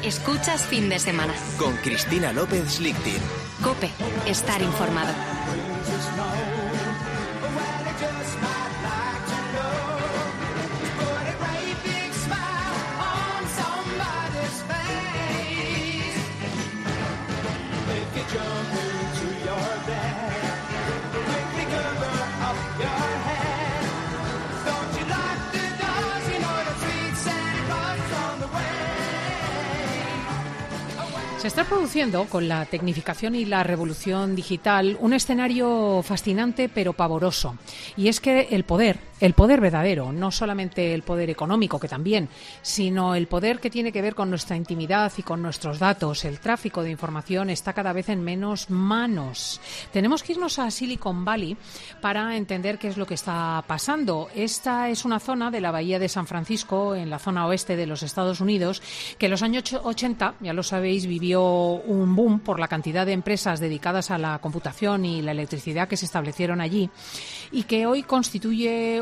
Escuchas Fin de Semana. Con Cristina López Lichtin. COPE. Estar informado. Se está produciendo, con la tecnificación y la revolución digital, un escenario fascinante pero pavoroso. Y es que el poder verdadero, no solamente el poder económico, que también, sino el poder que tiene que ver con nuestra intimidad y con nuestros datos, el tráfico de información, está cada vez en menos manos. Tenemos que irnos a Silicon Valley para entender qué es lo que está pasando. Esta es una zona de la bahía de San Francisco, en la zona oeste de los Estados Unidos, que en los años 80, ya lo sabéis, vivió un boom por la cantidad de empresas dedicadas a la computación y la electricidad que se establecieron allí, y que hoy constituye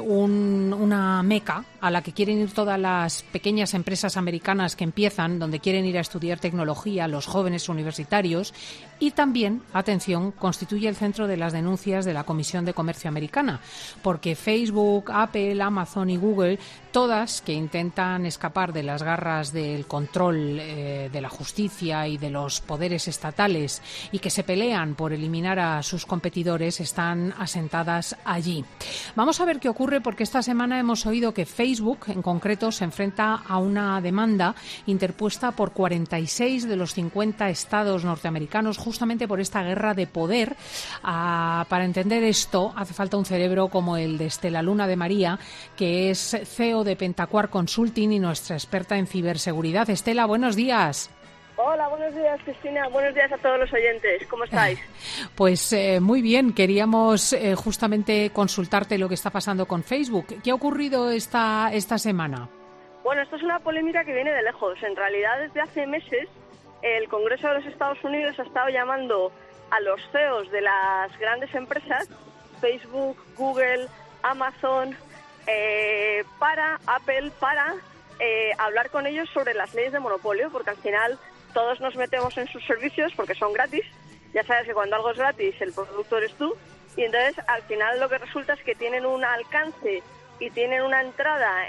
una meca a la que quieren ir todas las pequeñas empresas americanas que empiezan, donde quieren ir a estudiar tecnología, los jóvenes universitarios, y también, atención, constituye el centro de las denuncias de la Comisión de Comercio Americana, porque Facebook, Apple, Amazon y Google, todas que intentan escapar de las garras del control de la justicia y de los poderes estatales y que se pelean por eliminar a sus competidores, están asentadas allí. Vamos a ver qué ocurre, porque esta semana hemos oído que Facebook, en concreto, se enfrenta a una demanda interpuesta por 46 de los 50 estados norteamericanos justamente por esta guerra de poder. Para entender esto hace falta un cerebro como el de Estela Luna de María, que es CEO de Pentacuar Consulting y nuestra experta en ciberseguridad. Estela, buenos días. Hola, buenos días, Cristina. Buenos días a todos los oyentes. ¿Cómo estáis? Pues muy bien. Queríamos justamente consultarte lo que está pasando con Facebook. ¿Qué ha ocurrido esta semana? Bueno, esto es una polémica que viene de lejos. En realidad, desde hace meses, el Congreso de los Estados Unidos ha estado llamando a los CEOs de las grandes empresas, Facebook, Google, Amazon, para hablar con ellos sobre las leyes de monopolio, porque al final todos nos metemos en sus servicios porque son gratis. Ya sabes que cuando algo es gratis, el producto eres tú. Y entonces, al final, lo que resulta es que tienen un alcance y tienen una entrada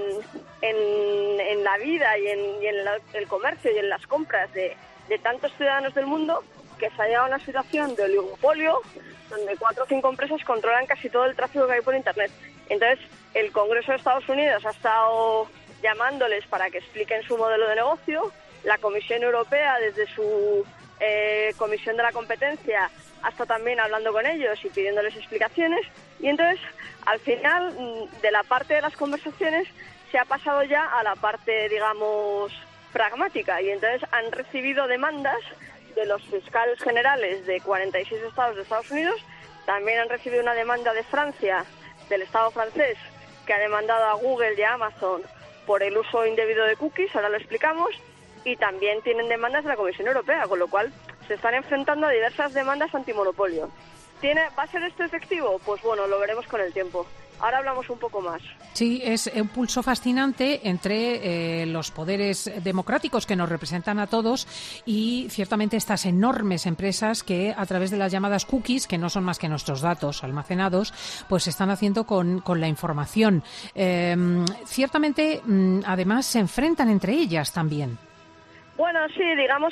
en la vida y en el comercio y en las compras de tantos ciudadanos del mundo, que se ha llegado a una situación de oligopolio donde 4 o 5 empresas controlan casi todo el tráfico que hay por Internet. Entonces, el Congreso de Estados Unidos ha estado llamándoles para que expliquen su modelo de negocio. La Comisión Europea, desde su Comisión de la Competencia, ha estado también hablando con ellos y pidiéndoles explicaciones. Y entonces, al final, de la parte de las conversaciones, se ha pasado ya a la parte, digamos, pragmática. Y entonces han recibido demandas de los fiscales generales de 46 estados de Estados Unidos. También han recibido una demanda de Francia, del Estado francés, que ha demandado a Google y a Amazon por el uso indebido de cookies, ahora lo explicamos, y también tienen demandas de la Comisión Europea, con lo cual se están enfrentando a diversas demandas antimonopolio. ¿Va a ser esto efectivo? Pues bueno, lo veremos con el tiempo. Ahora hablamos un poco más. Sí, es un pulso fascinante entre los poderes democráticos que nos representan a todos y ciertamente estas enormes empresas que a través de las llamadas cookies, que no son más que nuestros datos almacenados, pues están haciendo con la información. Ciertamente, además, se enfrentan entre ellas también. Bueno, sí, digamos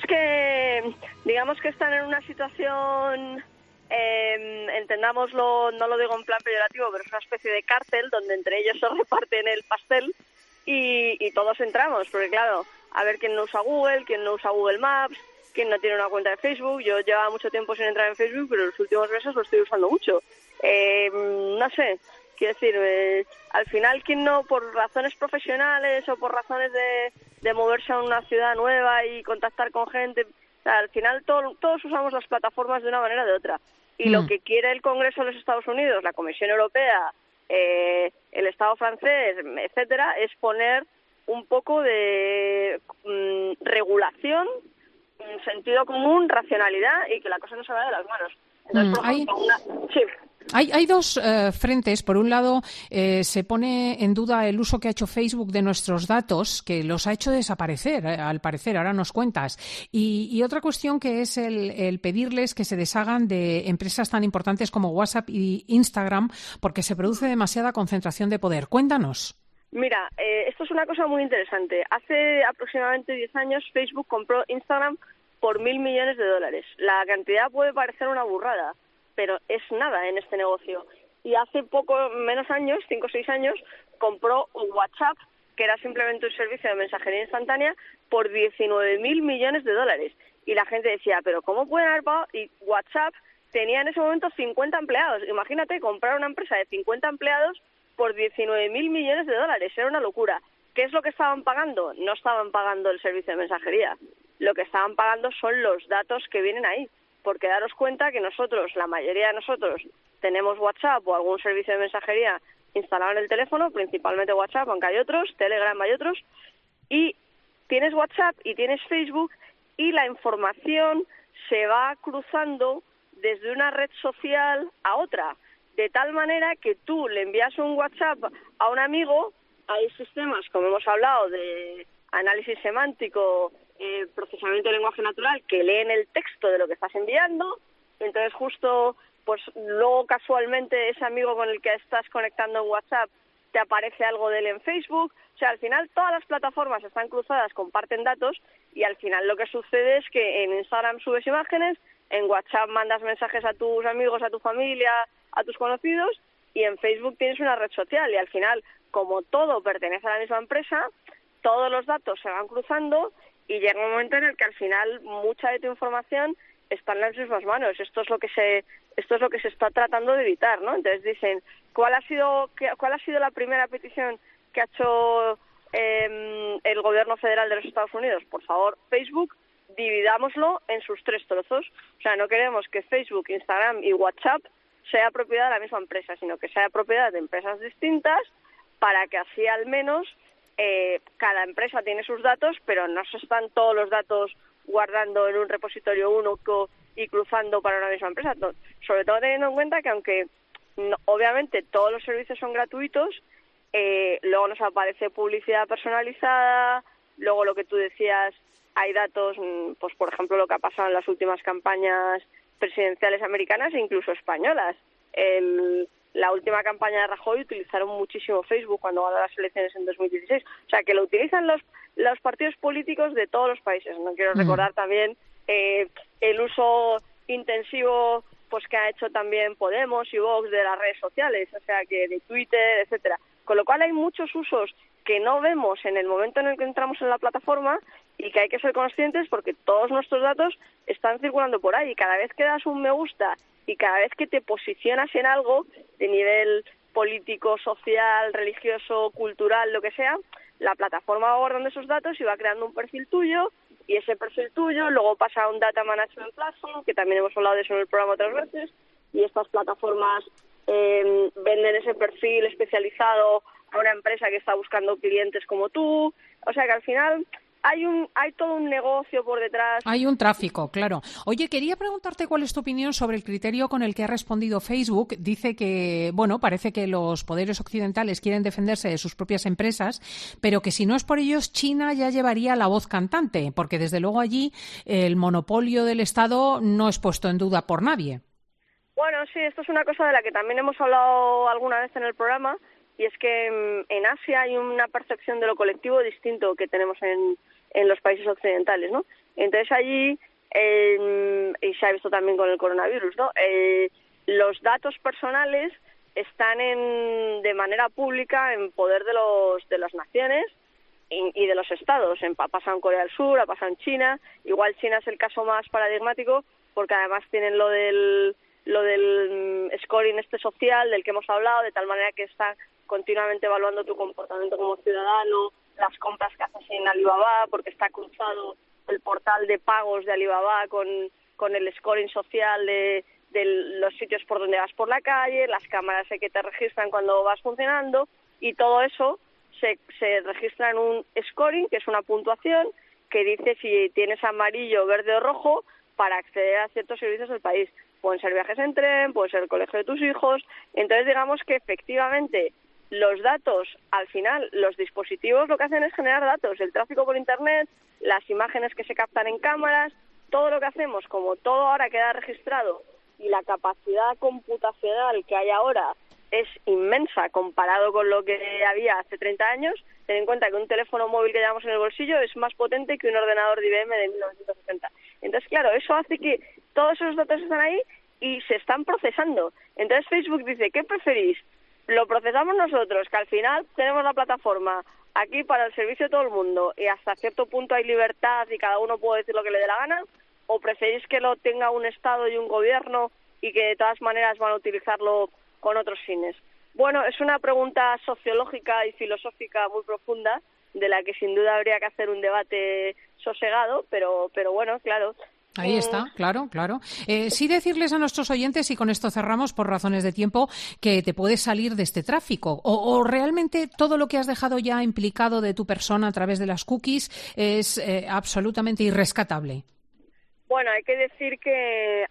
que están en una situación... entendámoslo, no lo digo en plan peyorativo, pero es una especie de cárcel donde entre ellos se reparten el pastel y todos entramos, porque claro, a ver quién no usa Google, quién no usa Google Maps, quién no tiene una cuenta de Facebook. Yo llevaba mucho tiempo sin entrar en Facebook, pero en los últimos meses lo estoy usando mucho. No sé, quiero decir, al final, quién no, por razones profesionales o por razones de moverse a una ciudad nueva y contactar con gente, o sea, al final todos usamos las plataformas de una manera o de otra. Y lo que quiere el Congreso de los Estados Unidos, la Comisión Europea, el Estado francés, etcétera, es poner un poco de regulación, sentido común, racionalidad y que la cosa no se vaya de las manos. Entonces, por ejemplo, sí. Hay dos frentes. Por un lado, se pone en duda el uso que ha hecho Facebook de nuestros datos, que los ha hecho desaparecer, al parecer, ahora nos cuentas. Y otra cuestión que es el pedirles que se deshagan de empresas tan importantes como WhatsApp y Instagram, porque se produce demasiada concentración de poder. Cuéntanos. Mira, esto es una cosa muy interesante. Hace aproximadamente 10 años Facebook compró Instagram por $1.000 millones. La cantidad puede parecer una burrada, pero es nada en este negocio. Y hace poco, menos años, 5 o 6 años, compró WhatsApp, que era simplemente un servicio de mensajería instantánea, por $19.000 millones. Y la gente decía, ¿pero cómo pueden haber pagado? Y WhatsApp tenía en ese momento 50 empleados. Imagínate comprar una empresa de 50 empleados por $19.000 millones. Era una locura. ¿Qué es lo que estaban pagando? No estaban pagando el servicio de mensajería. Lo que estaban pagando son los datos que vienen ahí. Porque daros cuenta que nosotros, la mayoría de nosotros, tenemos WhatsApp o algún servicio de mensajería instalado en el teléfono, principalmente WhatsApp, aunque hay otros, Telegram hay otros, y tienes WhatsApp y tienes Facebook y la información se va cruzando desde una red social a otra, de tal manera que tú le envías un WhatsApp a un amigo. Hay sistemas, como hemos hablado, de análisis semántico, procesamiento de lenguaje natural, que leen el texto de lo que estás enviando. Entonces justo, pues luego casualmente ese amigo con el que estás conectando en WhatsApp te aparece algo de él en Facebook. O sea, al final todas las plataformas están cruzadas, comparten datos, y al final lo que sucede es que en Instagram subes imágenes, en WhatsApp mandas mensajes a tus amigos, a tu familia, a tus conocidos, y en Facebook tienes una red social. Y al final, como todo pertenece a la misma empresa, todos los datos se van cruzando y llega un momento en el que al final mucha de tu información está en las mismas manos. Esto es lo que se está tratando de evitar, ¿no? Entonces dicen, ¿cuál ha sido la primera petición que ha hecho el gobierno federal de los Estados Unidos? Por favor, Facebook, dividámoslo en sus 3 trozos. O sea, no queremos que Facebook, Instagram y WhatsApp sea propiedad de la misma empresa, sino que sea propiedad de empresas distintas, para que así al menos cada empresa tiene sus datos, pero no se están todos los datos guardando en un repositorio único y cruzando para una misma empresa. Sobre todo teniendo en cuenta que aunque obviamente todos los servicios son gratuitos, luego nos aparece publicidad personalizada, luego lo que tú decías, hay datos, pues por ejemplo lo que ha pasado en las últimas campañas presidenciales americanas e incluso españolas. La última campaña de Rajoy utilizaron muchísimo Facebook cuando ganó las elecciones en 2016. O sea, que lo utilizan los partidos políticos de todos los países. No quiero recordar también el uso intensivo pues que ha hecho también Podemos y Vox de las redes sociales, o sea, que de Twitter, etcétera. Con lo cual hay muchos usos que no vemos en el momento en el que entramos en la plataforma y que hay que ser conscientes, porque todos nuestros datos están circulando por ahí. Y cada vez que das un me gusta y cada vez que te posicionas en algo de nivel político, social, religioso, cultural, lo que sea, la plataforma va guardando esos datos y va creando un perfil tuyo, y ese perfil tuyo luego pasa a un Data Management Platform, que también hemos hablado de eso en el programa otras veces, y estas plataformas venden ese perfil especializado a una empresa que está buscando clientes como tú. O sea que al final hay todo un negocio por detrás. Hay un tráfico, claro. Oye, quería preguntarte cuál es tu opinión sobre el criterio con el que ha respondido Facebook. Dice que, bueno, parece que los poderes occidentales quieren defenderse de sus propias empresas, pero que si no es por ellos, China ya llevaría la voz cantante, porque desde luego allí el monopolio del Estado no es puesto en duda por nadie. Bueno, sí, esto es una cosa de la que también hemos hablado alguna vez en el programa, y es que en Asia hay una percepción de lo colectivo distinto que tenemos en los países occidentales, ¿no? Entonces allí, y se ha visto también con el coronavirus, ¿no? Los datos personales están de manera pública en poder de las naciones y de los estados. Ha pasado en Corea del Sur, ha pasado en China. Igual China es el caso más paradigmático, porque además tienen lo del scoring social del que hemos hablado, de tal manera que está continuamente evaluando tu comportamiento como ciudadano, las compras que haces en Alibaba, porque está cruzado el portal de pagos de Alibaba con el scoring social de los sitios por donde vas por la calle, las cámaras que te registran cuando vas funcionando, y todo eso se registra en un scoring, que es una puntuación que dice si tienes amarillo, verde o rojo para acceder a ciertos servicios del país. pueden ser viajes en tren, puede ser el colegio de tus hijos. Entonces, digamos que efectivamente los datos, al final, los dispositivos lo que hacen es generar datos, el tráfico por Internet, las imágenes que se captan en cámaras, todo lo que hacemos, como todo ahora queda registrado y la capacidad computacional que hay ahora es inmensa comparado con lo que había hace 30 años, ten en cuenta que un teléfono móvil que llevamos en el bolsillo es más potente que un ordenador de IBM de 1960. Entonces, claro, eso hace que todos esos datos están ahí y se están procesando. Entonces Facebook dice, ¿qué preferís? Lo procesamos nosotros, que al final tenemos la plataforma aquí para el servicio de todo el mundo y hasta cierto punto hay libertad y cada uno puede decir lo que le dé la gana, o preferís que lo tenga un Estado y un gobierno y que de todas maneras van a utilizarlo con otros fines. Bueno, es una pregunta sociológica y filosófica muy profunda, de la que sin duda habría que hacer un debate sosegado, pero bueno, claro. Ahí está, claro. Sí decirles a nuestros oyentes, y con esto cerramos por razones de tiempo, que te puedes salir de este tráfico. O realmente todo lo que has dejado ya implicado de tu persona a través de las cookies es absolutamente irrescatable. Bueno, hay que decir que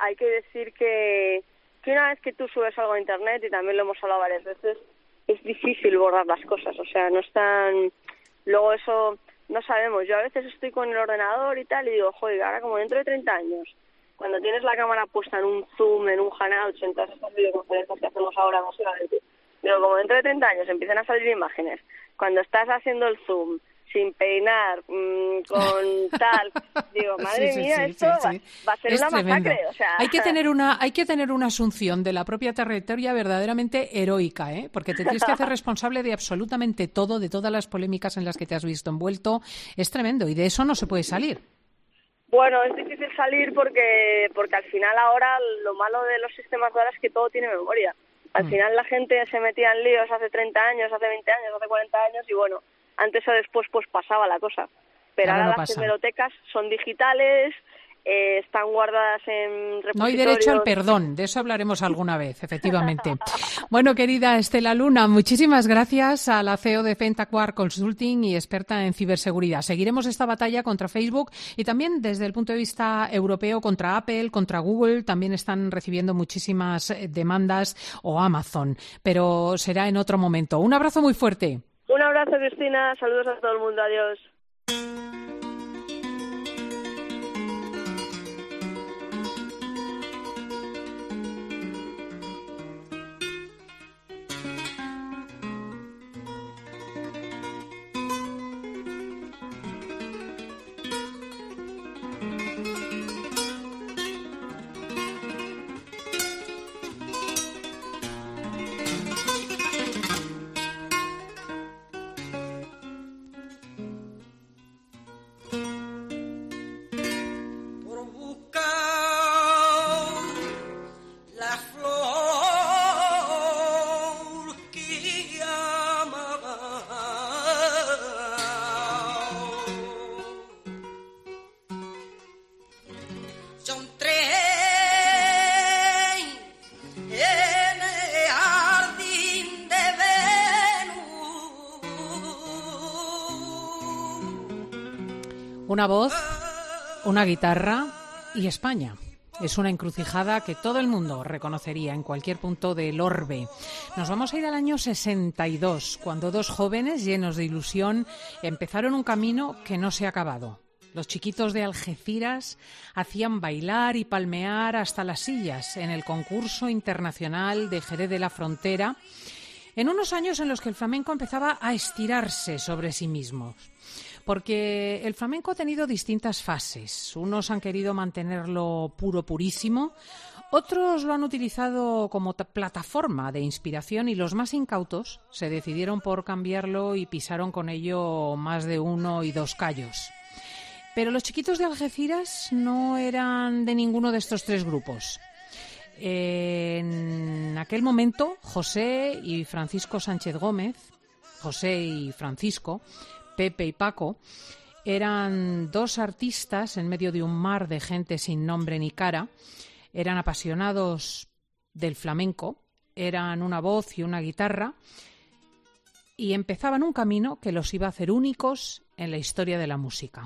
una vez que tú subes algo a Internet, y también lo hemos hablado varias veces, es difícil borrar las cosas. O sea, no están... Luego eso... No sabemos, yo a veces estoy con el ordenador y tal y digo, joder, ahora como dentro de 30 años, cuando tienes la cámara puesta en un Zoom, en un Hangouts, en todas estas videoconferencias que hacemos ahora básicamente, digo, como dentro de 30 años empiezan a salir imágenes, cuando estás haciendo el Zoom, sin peinar, con tal, digo, madre mía, esto va a ser una tremendo. masacre. O sea... Hay que tener una asunción de la propia trayectoria verdaderamente heroica, ¿eh? Porque te tienes que hacer responsable de absolutamente todo, de todas las polémicas en las que te has visto envuelto. Es tremendo y de eso no se puede salir. Bueno, es difícil salir porque al final ahora lo malo de los sistemas de ahora es que todo tiene memoria. Al final la gente se metía en líos hace 30 años, hace 20 años, hace 40 años y bueno, antes o después pues pasaba la cosa. Pero ahora las hemerotecas son digitales, están guardadas en repositorios. No hay derecho al perdón, de eso hablaremos alguna vez, efectivamente. Bueno, querida Estela Luna, muchísimas gracias a la CEO de Pentaquar Consulting y experta en ciberseguridad. Seguiremos esta batalla contra Facebook y también desde el punto de vista europeo contra Apple, contra Google. También están recibiendo muchísimas demandas, o Amazon, pero será en otro momento. Un abrazo muy fuerte. Un abrazo, Cristina. Saludos a todo el mundo. Adiós. Una voz, una guitarra y España. Es una encrucijada que todo el mundo reconocería en cualquier punto del orbe. Nos vamos a ir al año 62, cuando dos jóvenes llenos de ilusión empezaron un camino que no se ha acabado. Los chiquitos de Algeciras hacían bailar y palmear hasta las sillas en el concurso internacional de Jerez de la Frontera, en unos años en los que el flamenco empezaba a estirarse sobre sí mismo. Porque el flamenco ha tenido distintas fases. Unos han querido mantenerlo puro, purísimo. Otros lo han utilizado como plataforma de inspiración y los más incautos se decidieron por cambiarlo y pisaron con ello más de 1 y 2 callos. Pero los chiquitos de Algeciras no eran de ninguno de estos 3 grupos. En aquel momento, José y Francisco Sánchez Gómez, José y Francisco, Pepe y Paco, eran 2 artistas en medio de un mar de gente sin nombre ni cara. Eran apasionados del flamenco, eran una voz y una guitarra y empezaban un camino que los iba a hacer únicos en la historia de la música.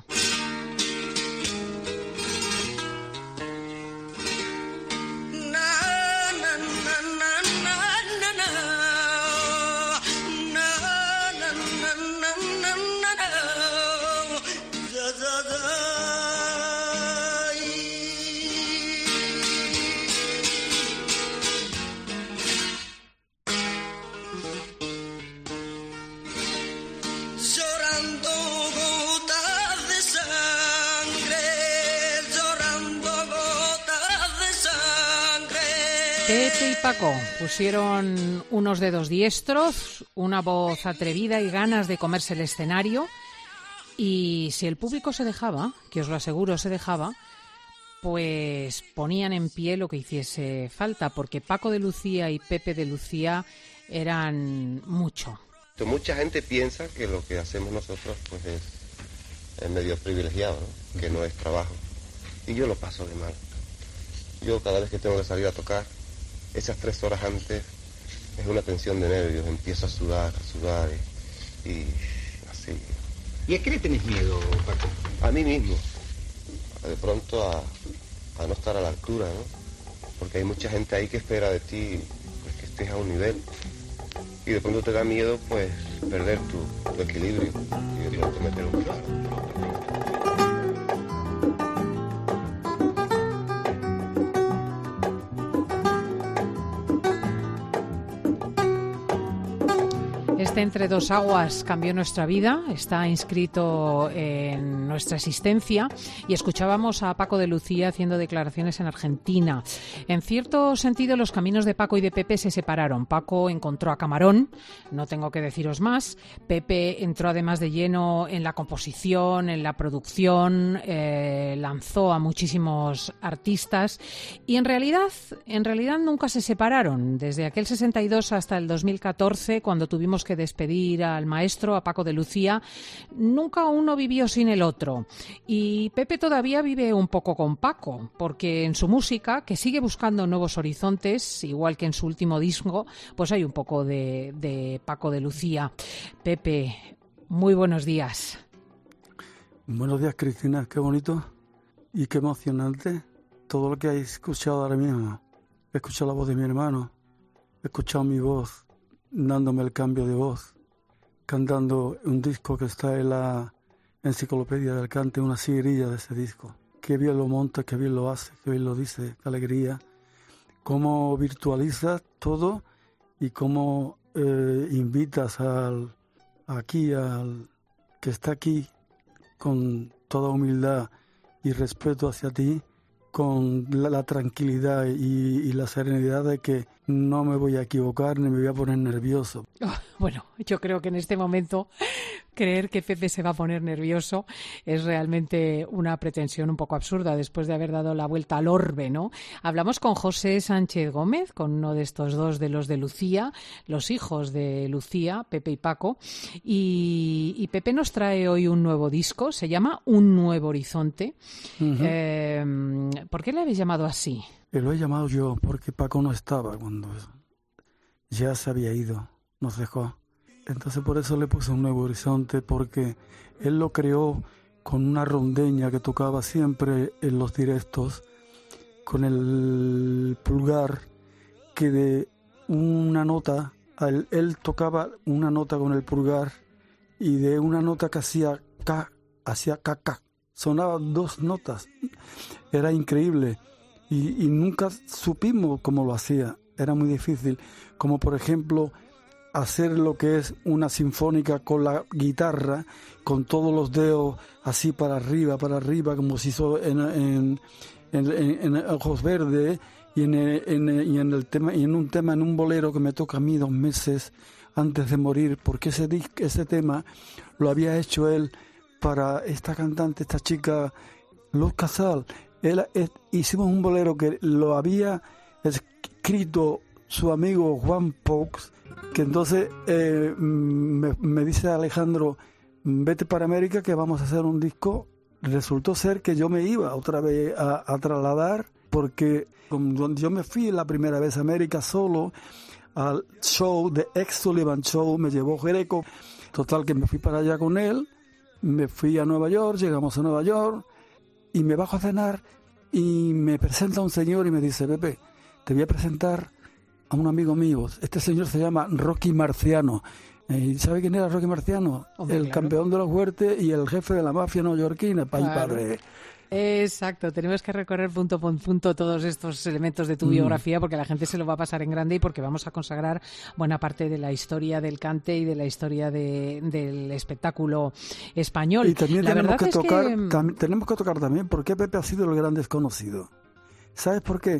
Pepe y Paco pusieron unos dedos diestros, una voz atrevida y ganas de comerse el escenario. Y si el público se dejaba, que os lo aseguro se dejaba, pues ponían en pie lo que hiciese falta, porque Paco de Lucía y Pepe de Lucía eran mucho. Mucha gente piensa que lo que hacemos nosotros pues es medio privilegiado, ¿no? Que no es trabajo. Y yo lo paso de mal. Yo cada vez que tengo que salir a tocar, esas 3 horas antes es una tensión de nervios, empiezo a sudar y así. ¿Y a qué le tenés miedo, Paco? A mí mismo, de pronto a no estar a la altura, ¿no? Porque hay mucha gente ahí que espera de ti pues, que estés a un nivel y de pronto te da miedo pues perder tu equilibrio y de pronto meter un palo. Este Entre dos aguas cambió nuestra vida, está inscrito en nuestra existencia y escuchábamos a Paco de Lucía haciendo declaraciones en Argentina. En cierto sentido, los caminos de Paco y de Pepe se separaron. Paco encontró a Camarón, no tengo que deciros más. Pepe entró además de lleno en la composición, en la producción, lanzó a muchísimos artistas y en realidad nunca se separaron. Desde aquel 62 hasta el 2014, cuando tuvimos que despedir al maestro, a Paco de Lucía, nunca uno vivió sin el otro. Y Pepe todavía vive un poco con Paco, porque en su música, que sigue buscando nuevos horizontes, igual que en su último disco, pues hay un poco de Paco de Lucía. Pepe, muy buenos días. Buenos días, Cristina, qué bonito y qué emocionante todo lo que he escuchado ahora mismo. He escuchado la voz de mi hermano, he escuchado mi voz, dándome el cambio de voz, cantando un disco que está en la enciclopedia del cante, una siguerilla de ese disco. Qué bien lo monta, qué bien lo hace, qué bien lo dice, qué alegría. Cómo virtualiza todo y cómo invitas al que está aquí con toda humildad y respeto hacia ti, con la tranquilidad y la serenidad de que no me voy a equivocar ni me voy a poner nervioso. Bueno, yo creo que en este momento creer que Pepe se va a poner nervioso es realmente una pretensión un poco absurda después de haber dado la vuelta al orbe, ¿no? Hablamos con José Sánchez Gómez, con uno de estos dos de los de Lucía, los hijos de Lucía, Pepe y Paco, y Pepe nos trae hoy un nuevo disco, se llama Un Nuevo Horizonte. Uh-huh. ¿Por qué le habéis llamado así? Lo he llamado yo porque Paco no estaba cuando ya se había ido, nos dejó. Entonces por eso le puse Un Nuevo Horizonte, porque él lo creó con una rondeña que tocaba siempre en los directos, con el pulgar, que de una nota, él tocaba una nota con el pulgar y de una nota que hacía K, hacía K. Sonaban 2 notas, era increíble y nunca supimos cómo lo hacía, era muy difícil, como por ejemplo hacer lo que es una sinfónica con la guitarra, con todos los dedos así para arriba, como se hizo en Ojos Verdes y en un bolero que me toca a mí 2 meses antes de morir, porque ese tema lo había hecho él para esta cantante, esta chica, Luz Casal. Hicimos un bolero que lo había escrito su amigo Juan Pox, que entonces me dice Alejandro, vete para América que vamos a hacer un disco. Resultó ser que yo me iba otra vez a trasladar, porque cuando yo me fui la primera vez a América solo, al show de Ex Sullivan Show, me llevó Greco. Total que me fui para allá con él, me fui a Nueva York, llegamos a Nueva York y me bajo a cenar y me presenta un señor y me dice, Pepe, te voy a presentar a un amigo mío. Este señor se llama Rocky Marciano. ¿Sabe quién era Rocky Marciano? Hombre, el campeón de los Huertes y el jefe de la mafia neoyorquina, padre. Exacto, tenemos que recorrer punto por punto todos estos elementos de tu biografía, porque la gente se lo va a pasar en grande y porque vamos a consagrar buena parte de la historia del cante y de la historia del espectáculo español. Y también tenemos que tocar también por qué Pepe ha sido el gran desconocido. ¿Sabes por qué?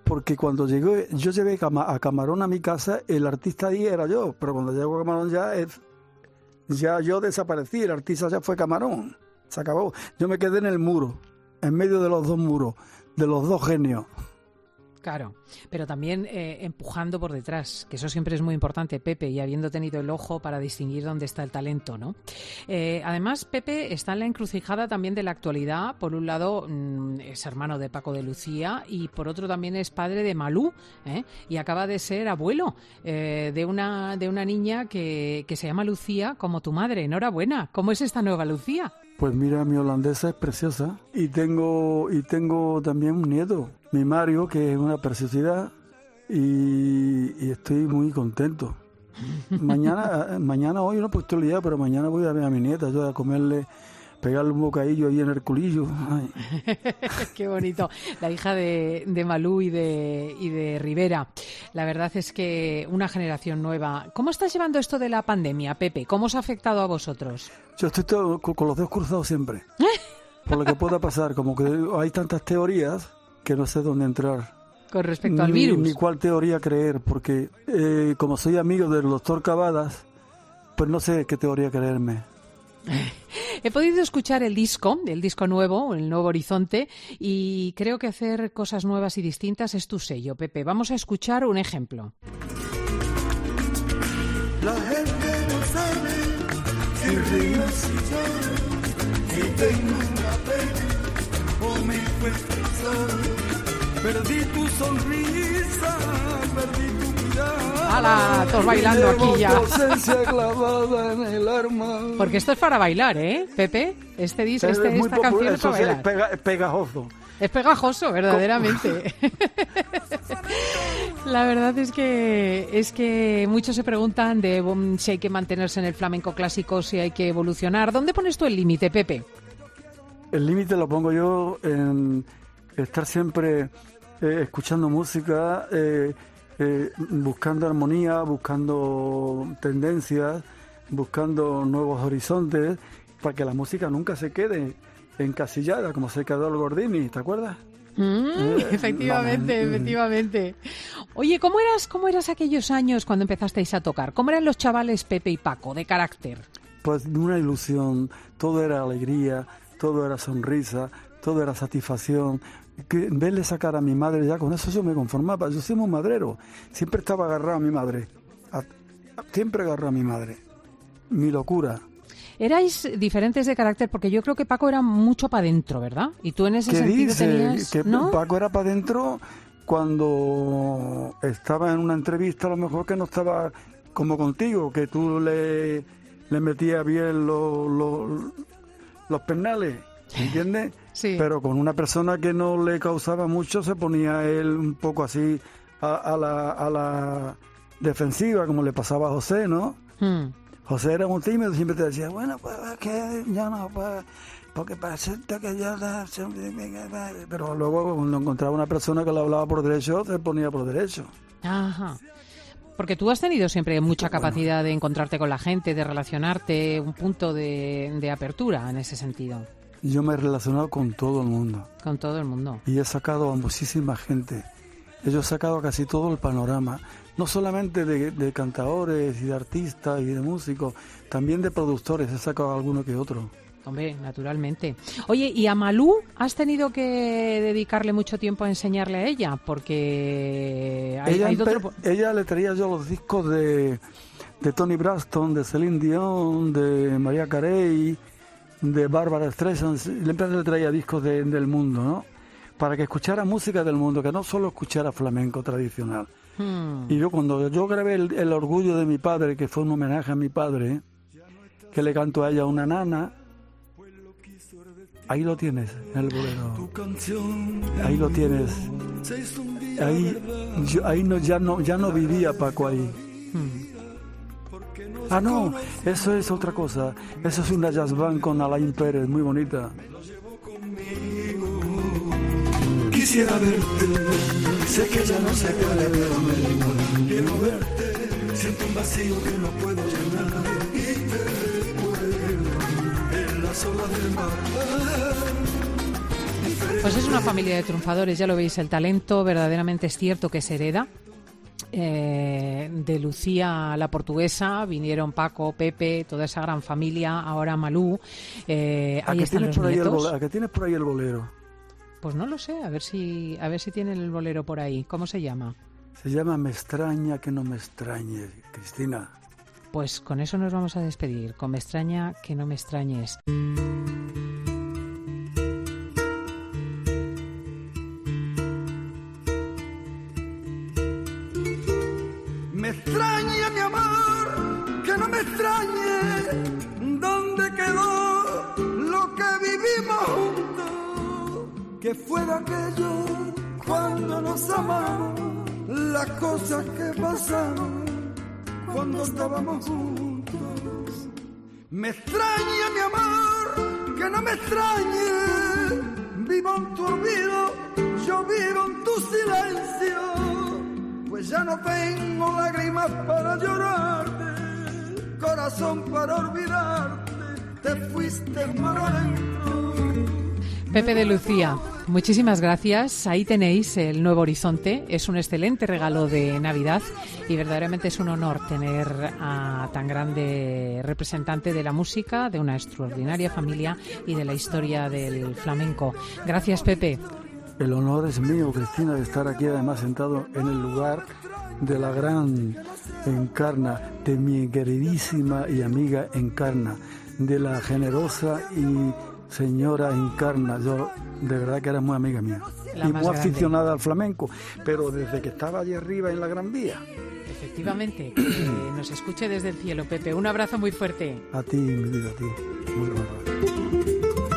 porque cuando yo llevé a Camarón a mi casa, el artista ahí era yo, pero cuando llego a Camarón ya yo desaparecí, el artista ya fue Camarón, se acabó. Yo me quedé en el muro, en medio de los dos muros, de los dos genios. Claro, pero también empujando por detrás, que eso siempre es muy importante, Pepe, y habiendo tenido el ojo para distinguir dónde está el talento, ¿no? Además, Pepe está en la encrucijada también de la actualidad. Por un lado, es hermano de Paco de Lucía y por otro también es padre de Malú, y acaba de ser abuelo de una niña que se llama Lucía, como tu madre. Enhorabuena. ¿Cómo es esta nueva Lucía? Pues mira, mi holandesa es preciosa y tengo también un nieto, mi Mario, que es una preciosidad y estoy muy contento. Mañana hoy no he puesto el día, pero mañana voy a ver a mi nieta, yo a comerle, pegarle un bocadillo ahí en el culillo. Ay. Qué bonito, la hija de Malú y de Rivera. La verdad es que una generación nueva. ¿Cómo estás llevando esto de la pandemia, Pepe? ¿Cómo os ha afectado a vosotros? Yo estoy con los dedos cruzados siempre, por lo que pueda pasar, como que hay tantas teorías que no sé dónde entrar. Con respecto al virus. Ni cuál teoría creer, porque como soy amigo del doctor Cavadas, pues no sé qué teoría creerme. He podido escuchar el disco nuevo, el Nuevo Horizonte, y creo que hacer cosas nuevas y distintas es tu sello, Pepe. Vamos a escuchar un ejemplo. La gente no sabe si río, si lloro, si tengo una pena o me encuentro solo. Perdí tu sonrisa, perdí tu mirada. ¡Hala! Todos bailando aquí ya. Clavada en el arma. Porque esto es para bailar, ¿eh, Pepe? Este disco, esta canción es para bailar. Es pegajoso. Es pegajoso, verdaderamente. La verdad es que muchos se preguntan de si hay que mantenerse en el flamenco clásico, si hay que evolucionar. ¿Dónde pones tú el límite, Pepe? El límite lo pongo yo en estar siempre escuchando música, buscando armonía, buscando tendencias, buscando nuevos horizontes, para que la música nunca se quede encasillada, como se quedó el Gordini, ¿te acuerdas? Efectivamente. Oye, ¿cómo eras aquellos años cuando empezasteis a tocar? ¿Cómo eran los chavales Pepe y Paco, de carácter? Pues una ilusión, todo era alegría, todo era sonrisa, todo era satisfacción. Que verle sacar a mi madre, ya con eso yo me conformaba. Yo soy muy madrero, siempre estaba agarrado a mi madre, siempre agarrado a mi madre. Mi locura. Erais diferentes de carácter, porque yo creo que Paco era mucho para adentro, ¿verdad? Y tú en ese sentido tenías... Que ¿no? Paco era para adentro cuando estaba en una entrevista, a lo mejor que no estaba como contigo, que tú le metías bien los pernales, ¿entiendes? Sí. Pero con una persona que no le causaba mucho, se ponía él un poco así a la defensiva, como le pasaba a José, ¿no? José era muy tímido, siempre te decía, bueno, pues que ya no, pues, porque parece que ya... Pero luego cuando encontraba una persona que le hablaba por derecho, se ponía por derecho. Ajá. Porque tú has tenido siempre mucha capacidad de encontrarte con la gente, de relacionarte, un punto de apertura en ese sentido. Yo me he relacionado con todo el mundo. Con todo el mundo. Y he sacado a muchísima gente. Yo he sacado a casi todo el panorama. No solamente de cantadores y de artistas y de músicos, también de productores. He sacado a alguno que otro. Hombre, naturalmente. Oye, ¿y a Malú has tenido que dedicarle mucho tiempo a enseñarle a ella? Porque ella le traía yo los discos de Tony Braxton, de Celine Dion, de Mariah Carey, de Barbara Streisand. Siempre le traía discos del mundo, ¿no? Para que escuchara música del mundo, que no solo escuchara flamenco tradicional. Y yo cuando yo grabé el Orgullo de mi padre, que fue un homenaje a mi padre, que le canto a ella una nana, ahí lo tienes, en el bolero. Ahí lo tienes. Ya no vivía Paco ahí. Ah, no, eso es otra cosa. Eso es una jazz band con Alain Pérez, muy bonita. Quisiera verte, sé que ya no se puede verme. Quiero verte, siento un vacío que no puedo llenar. Y te recuerdo en las olas del mar. Diferente Pues es una familia de triunfadores, ya lo veis, el talento verdaderamente es cierto que se hereda. De Lucía la portuguesa vinieron Paco, Pepe, toda esa gran familia, ahora Malú, ahí están los nietos. ¿A qué tienes por ahí el bolero? Pues no lo sé, a ver si tienen el bolero por ahí. ¿Cómo se llama? Se llama Me extraña que no me extrañes, Cristina. Pues con eso nos vamos a despedir, con Me extraña que no me extrañes. Me extraña, mi amor, que no me extrañe dónde quedó lo que vivimos juntos, que fue de aquello cuando nos amamos, las cosas que pasaron cuando estábamos juntos. Me extraña, mi amor, que no me extrañe, vivo en tu olvido, yo vivo en tu silencio. Pues ya no tengo lágrimas para llorarte, corazón para olvidarte, te fuiste mar adentro. Pepe de Lucía, muchísimas gracias. Ahí tenéis el Nuevo Horizonte. Es un excelente regalo de Navidad y verdaderamente es un honor tener a tan grande representante de la música, de una extraordinaria familia y de la historia del flamenco. Gracias, Pepe. El honor es mío, Cristina, de estar aquí además sentado en el lugar de la gran Encarna, de mi queridísima y amiga Encarna, de la generosa y señora Encarna. Yo de verdad que era muy amiga mía y muy aficionada al flamenco, pero desde que estaba allí arriba en la Gran Vía. Efectivamente, que nos escuche desde el cielo, Pepe. Un abrazo muy fuerte. A ti, mi vida, a ti. Muy bueno.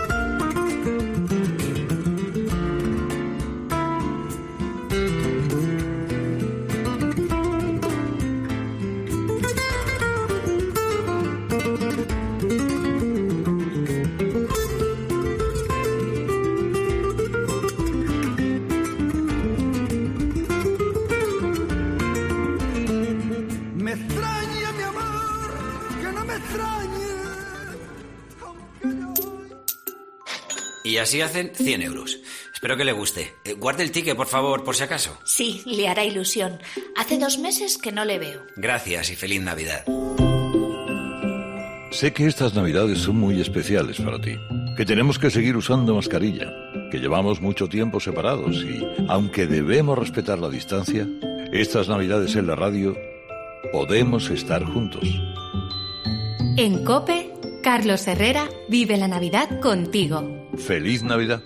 Y así hacen 100 euros. Espero que le guste. Guarde el ticket, por favor, por si acaso. Sí, le hará ilusión. Hace 2 meses que no le veo. Gracias y feliz Navidad. Sé que estas Navidades son muy especiales para ti, que tenemos que seguir usando mascarilla, que llevamos mucho tiempo separados y, aunque debemos respetar la distancia, estas Navidades en la radio podemos estar juntos. En COPE, Carlos Herrera vive la Navidad contigo. ¡Feliz Navidad!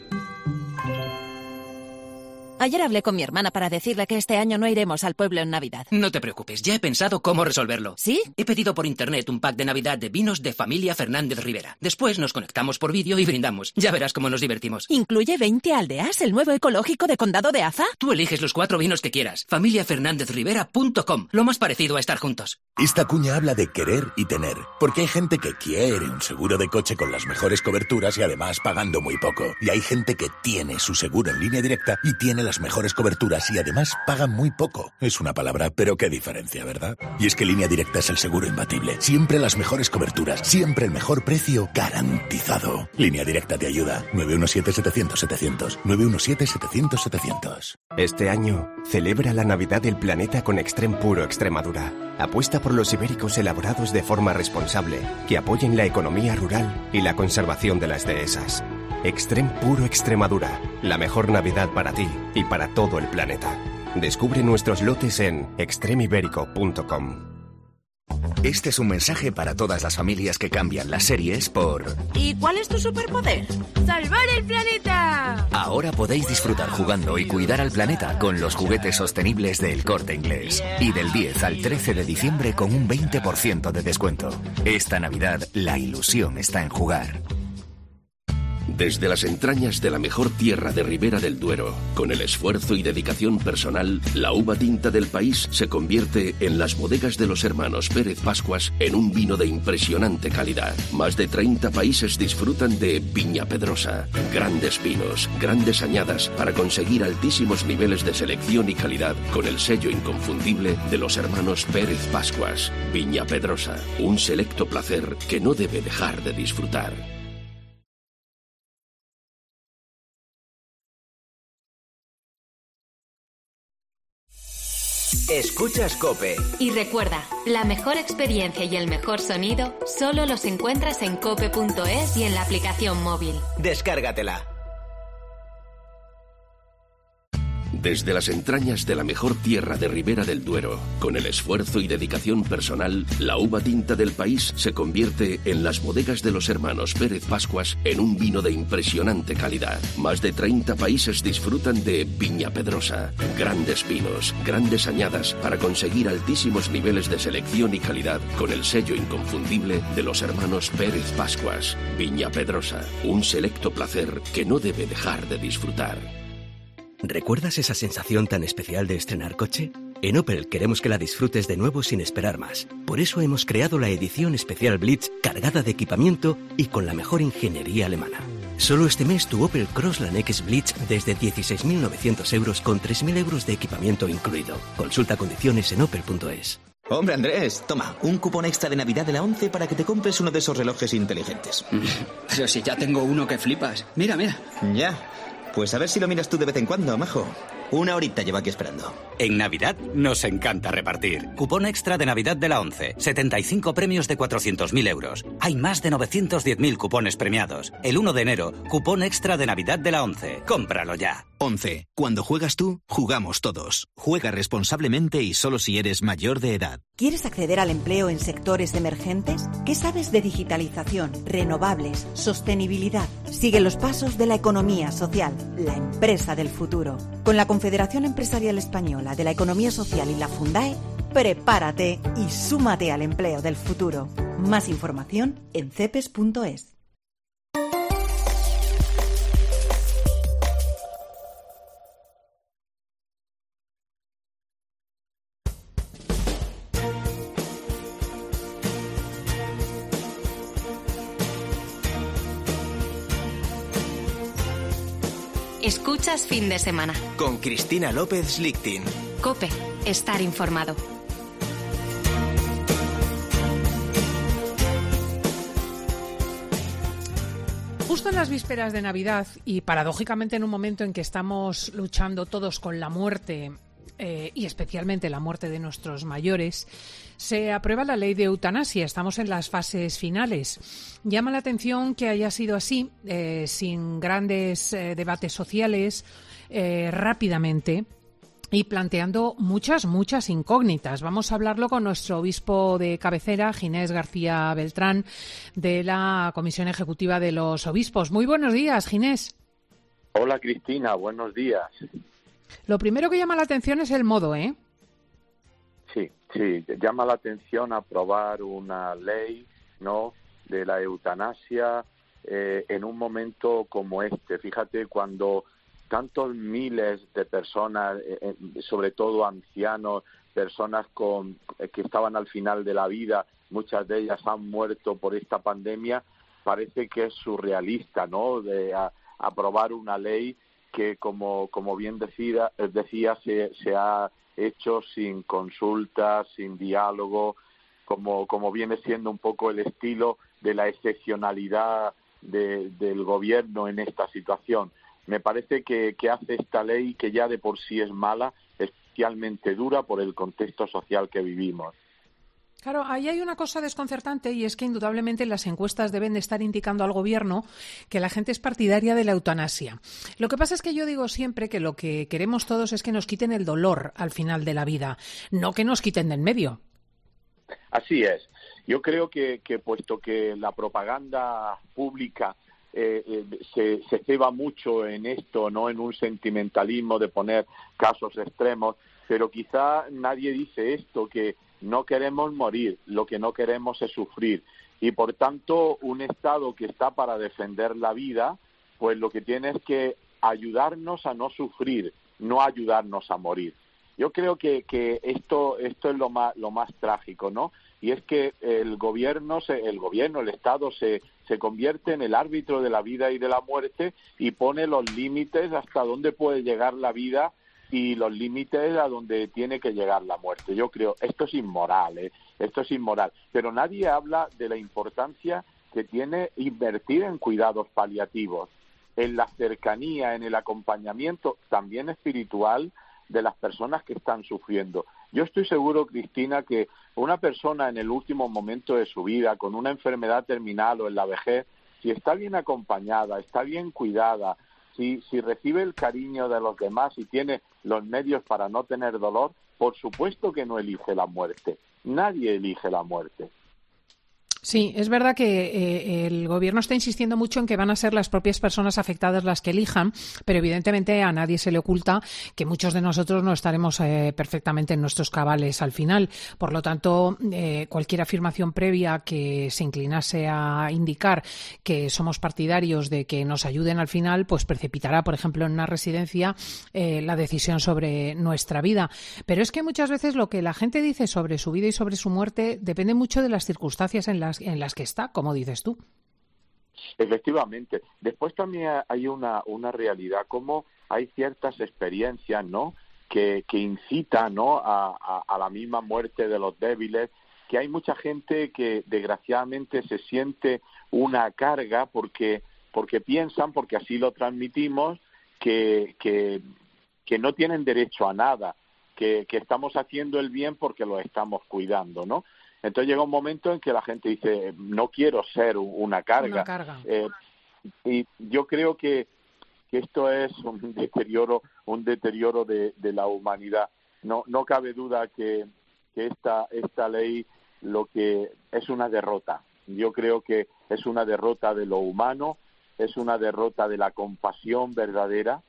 Ayer hablé con mi hermana para decirle que este año no iremos al pueblo en Navidad. No te preocupes, ya he pensado cómo resolverlo. ¿Sí? He pedido por internet un pack de Navidad de vinos de Familia Fernández Rivera. Después nos conectamos por vídeo y brindamos. Ya verás cómo nos divertimos. ¿Incluye 20 aldeas, el nuevo ecológico de Condado de Aza? Tú eliges los 4 vinos que quieras. familiafernandezrivera.com, lo más parecido a estar juntos. Esta cuña habla de querer y tener, porque hay gente que quiere un seguro de coche con las mejores coberturas y además pagando muy poco. Y hay gente que tiene su seguro en Línea Directa y tiene las mejores coberturas y además pagan muy poco. Es una palabra, pero qué diferencia, ¿verdad? Y es que Línea Directa es el seguro imbatible. Siempre las mejores coberturas, siempre el mejor precio garantizado. Línea Directa te ayuda. 917-700-700. 917-700-700. Este año, celebra la Navidad del planeta con Extrem Puro Extremadura. Apuesta por los ibéricos elaborados de forma responsable, que apoyen la economía rural y la conservación de las dehesas. Extrem Puro Extremadura, la mejor Navidad para ti y para todo el planeta. Descubre nuestros lotes en extremiberico.com. Este es un mensaje para todas las familias que cambian las series por... ¿Y cuál es tu superpoder? ¡Salvar el planeta! Ahora podéis disfrutar jugando y cuidar al planeta con los juguetes sostenibles de El Corte Inglés. Y del 10 al 13 de diciembre con un 20% de descuento. Esta Navidad, la ilusión está en jugar. Desde las entrañas de la mejor tierra de Ribera del Duero, con el esfuerzo y dedicación personal, la uva tinta del país se convierte en las bodegas de los hermanos Pérez Pascuas en un vino de impresionante calidad. Más de 30 países disfrutan de Viña Pedrosa. Grandes vinos, grandes añadas para conseguir altísimos niveles de selección y calidad con el sello inconfundible de los hermanos Pérez Pascuas. Viña Pedrosa, un selecto placer que no debe dejar de disfrutar. Escuchas COPE. Y recuerda, la mejor experiencia y el mejor sonido solo los encuentras en cope.es y en la aplicación móvil. Descárgatela. Desde las entrañas de la mejor tierra de Ribera del Duero, con el esfuerzo y dedicación personal, la uva tinta del país se convierte en las bodegas de los hermanos Pérez Pascuas en un vino de impresionante calidad. Más de 30 países disfrutan de Viña Pedrosa. Grandes vinos, grandes añadas para conseguir altísimos niveles de selección y calidad con el sello inconfundible de los hermanos Pérez Pascuas. Viña Pedrosa, un selecto placer que no debe dejar de disfrutar. ¿Recuerdas esa sensación tan especial de estrenar coche? En Opel queremos que la disfrutes de nuevo sin esperar más. Por eso hemos creado la edición especial Blitz cargada de equipamiento y con la mejor ingeniería alemana. Solo este mes tu Opel Crossland X Blitz desde 16.900 euros con 3.000 euros de equipamiento incluido. Consulta condiciones en opel.es. Hombre, Andrés, toma, un cupón extra de Navidad de la 11 para que te compres uno de esos relojes inteligentes. Pero si ya tengo uno que flipas. Mira. Ya. Pues a ver si lo miras tú de vez en cuando, majo. Una horita llevo aquí esperando. En Navidad nos encanta repartir. Cupón extra de Navidad de la 11. 75 premios de 400.000 euros. Hay más de 910.000 cupones premiados. El 1 de enero, cupón extra de Navidad de la 11. Cómpralo ya. 11. Cuando juegas tú, jugamos todos. Juega responsablemente y solo si eres mayor de edad. ¿Quieres acceder al empleo en sectores emergentes? ¿Qué sabes de digitalización, renovables, sostenibilidad? Sigue los pasos de la economía social, la empresa del futuro. Con la Confederación Empresarial Española de la Economía Social y la Fundae, prepárate y súmate al empleo del futuro. Más información en cepes.es. Escuchas Fin de Semana. Con Cristina López Lichtin. COPE. Estar informado. Justo en las vísperas de Navidad y paradójicamente en un momento en que estamos luchando todos con la muerte y especialmente la muerte de nuestros mayores, se aprueba la ley de eutanasia. Estamos en las fases finales. Llama la atención que haya sido así, sin grandes debates sociales, rápidamente y planteando muchas incógnitas. Vamos a hablarlo con nuestro obispo de cabecera, Ginés García Beltrán, de la Comisión Ejecutiva de los Obispos. Muy buenos días, Ginés. Hola, Cristina, buenos días. Lo primero que llama la atención es el modo, ¿eh? Sí, llama la atención aprobar una ley, ¿no?, de la eutanasia en un momento como este. Fíjate, cuando tantos miles de personas, sobre todo ancianos, personas que estaban al final de la vida, muchas de ellas han muerto por esta pandemia, parece que es surrealista, ¿no?, de aprobar una ley que, como bien decía, se ha hecho sin consulta, sin diálogo, como viene siendo un poco el estilo de la excepcionalidad del gobierno en esta situación. Me parece que hace esta ley, que ya de por sí es mala, especialmente dura por el contexto social que vivimos. Claro, ahí hay una cosa desconcertante y es que indudablemente las encuestas deben de estar indicando al gobierno que la gente es partidaria de la eutanasia. Lo que pasa es que yo digo siempre que lo que queremos todos es que nos quiten el dolor al final de la vida, no que nos quiten del medio. Así es. Yo creo que puesto que la propaganda pública se ceba mucho en esto, no en un sentimentalismo de poner casos extremos, pero quizá nadie dice esto, que no queremos morir, lo que no queremos es sufrir. Y por tanto, un Estado que está para defender la vida, pues lo que tiene es que ayudarnos a no sufrir, no ayudarnos a morir. Yo creo que esto es lo más trágico, ¿no? Y es que el Estado se convierte en el árbitro de la vida y de la muerte y pone los límites hasta dónde puede llegar la vida y los límites a donde tiene que llegar la muerte. Yo creo, esto es inmoral, pero nadie habla de la importancia que tiene invertir en cuidados paliativos, en la cercanía, en el acompañamiento también espiritual de las personas que están sufriendo. Yo estoy seguro, Cristina, que una persona en el último momento de su vida, con una enfermedad terminal o en la vejez, si está bien acompañada, está bien cuidada, si recibe el cariño de los demás y tiene los medios para no tener dolor, por supuesto que no elige la muerte. Nadie elige la muerte. Sí, es verdad que el Gobierno está insistiendo mucho en que van a ser las propias personas afectadas las que elijan, pero evidentemente a nadie se le oculta que muchos de nosotros no estaremos perfectamente en nuestros cabales al final. Por lo tanto, cualquier afirmación previa que se inclinase a indicar que somos partidarios de que nos ayuden al final, pues precipitará, por ejemplo, en una residencia la decisión sobre nuestra vida. Pero es que muchas veces lo que la gente dice sobre su vida y sobre su muerte depende mucho de las circunstancias en las que está, como dices tú. Efectivamente. Después también hay una realidad, como hay ciertas experiencias, ¿no?, que incitan, ¿no?, a la misma muerte de los débiles, que hay mucha gente que desgraciadamente se siente una carga porque piensan, porque así lo transmitimos, que no tienen derecho a nada, que estamos haciendo el bien porque lo estamos cuidando, ¿no? Entonces llega un momento en que la gente dice, no quiero ser una carga. Y yo creo que esto es un deterioro de la humanidad. No cabe duda que esta ley lo que es una derrota. Yo creo que es una derrota de lo humano, es una derrota de la compasión verdadera,